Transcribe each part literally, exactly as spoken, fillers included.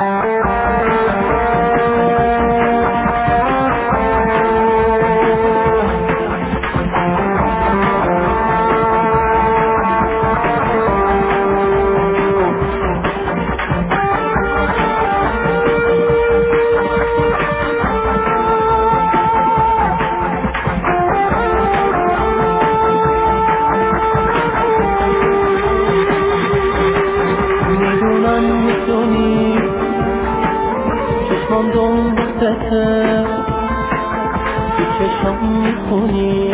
چشمام دنبالته تو چشمام میخونی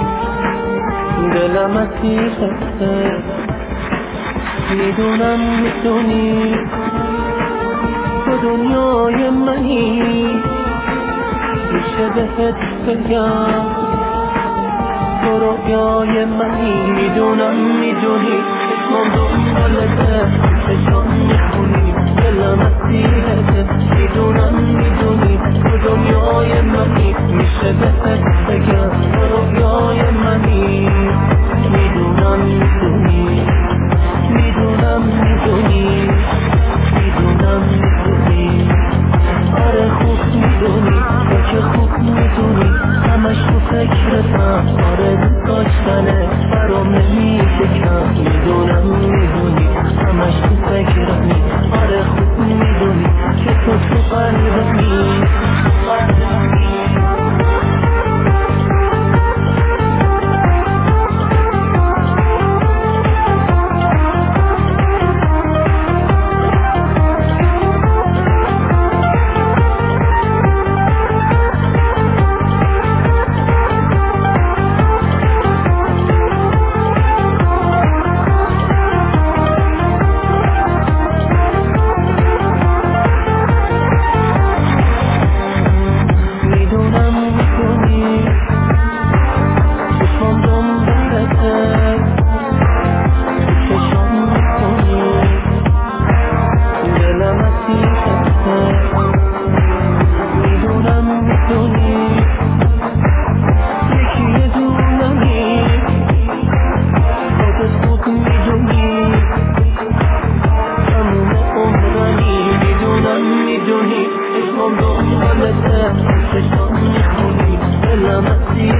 دلم اسیرته میدونم میدونی تو دنیای منی میشه بهت بگم تو رویای منی میدونم میدونی چشمام دنبالته چشمام میخونی دلم اسیرته میدونم میدونی تو دنیای منی میشه بهت بگم تو رویای منی میدونم میدونی میدونم میدونی میدونم میدونی آره خوب میدونی تو که خوب میدونی همش تو فکرتم آره دوست داشتنه برام نمیشه کم میدونم میدونی همش تو فکرمی آره خوب میدونی که تو تو قلبمی چشمام میخونی دلم اسیر